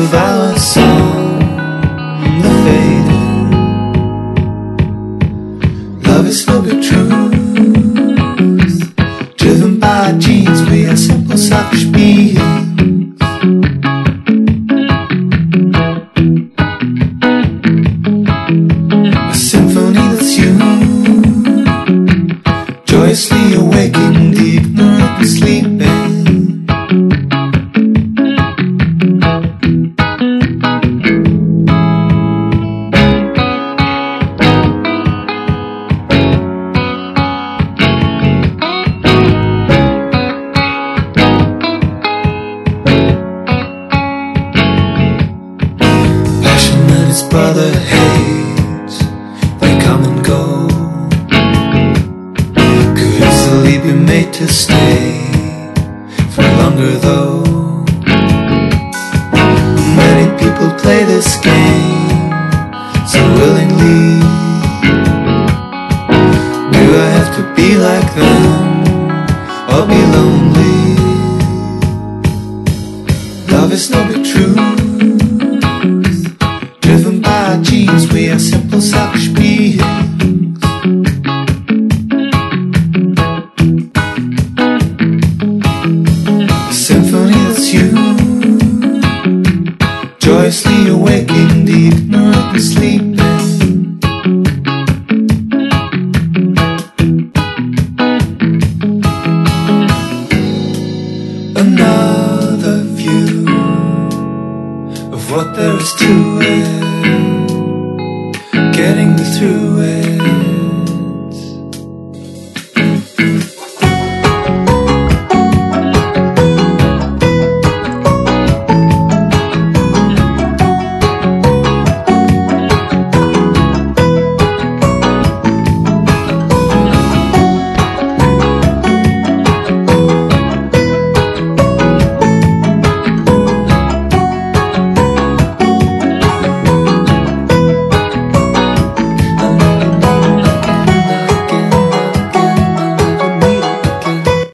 of our song, the faded. Love is no good truth, driven by genes. We are simple, selfish beings. A symphony that's you, joyously awaking, the ignorant and sleeping. Its brother hates, they come and go, could easily be made to stay for longer though. Many people play this game so willingly. Do I have to be like them or be lonely? Love is no big truth, driven by genes. We are simple, selfish beings. A symphony that's you, joyously awaking, the ignorant and sleeping. Another view of what there is to it, getting me through it.